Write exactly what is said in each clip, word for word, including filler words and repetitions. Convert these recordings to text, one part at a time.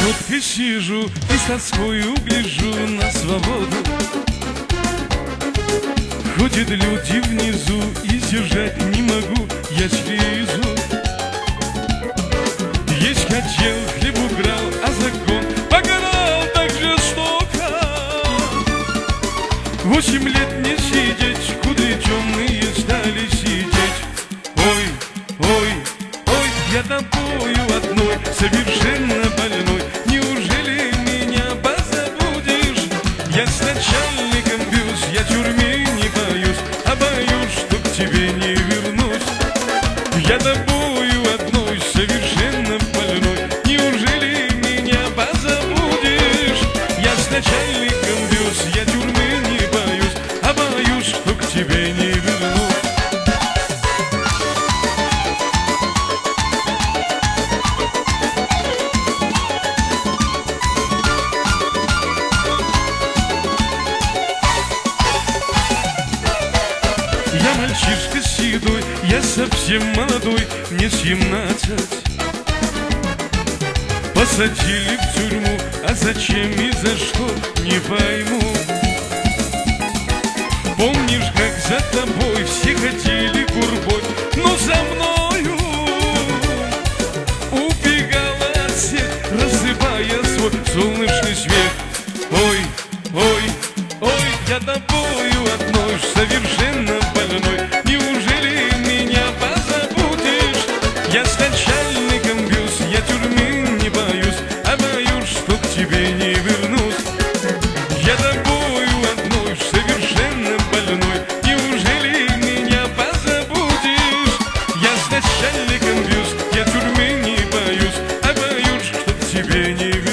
Сладко сижу и с тоскою гляжу на свободу. Ходят люди внизу, и сдержать не могу, я слезу. Есть хотел, хлеб украл, а закон покарал так жестоко. Восемь лет не сидеть, куды темные стали сидеть. Ой, ой, ой, я тобою одной, совершенно больной. Неужели меня позабудешь? Я с начальником бьюсь, я тюрьмы не боюсь, а боюсь, что к тебе не вернусь. Я тобою одной, совершенно больной. Неужели меня позабудешь? Я с начальником бьюсь, я тюрьмы не боюсь, а боюсь, что к тебе не вернусь. Я мальчишка седой, я совсем молодой, мне семнадцать. Посадили в тюрьму, а зачем и за что, не пойму. Помнишь, как за тобой все хотели гурбой, но за мною убегала от всех, рассыпая свой солнечный свет. Ой, ой, ой, я тобою одной, совершенно больной. Неужели меня позабудешь? Я с начальником бьюсь, я тюрьмы не боюсь, а боюсь, что к тебе не вернусь. Я тобою одной, совершенно больной. Неужели меня позабудешь? Я с начальником бьюсь, я тюрьмы не боюсь, а боюсь, что к тебе не вернусь.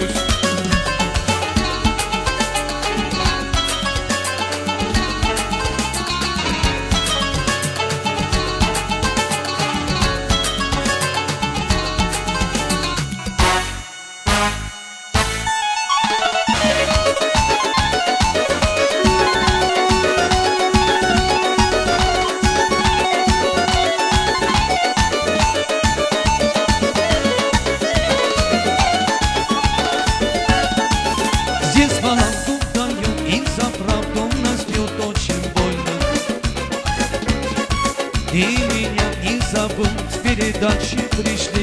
Здесь баланду дают, и за правду нас бьют очень больно. И меня не забудь, с передачи пришли.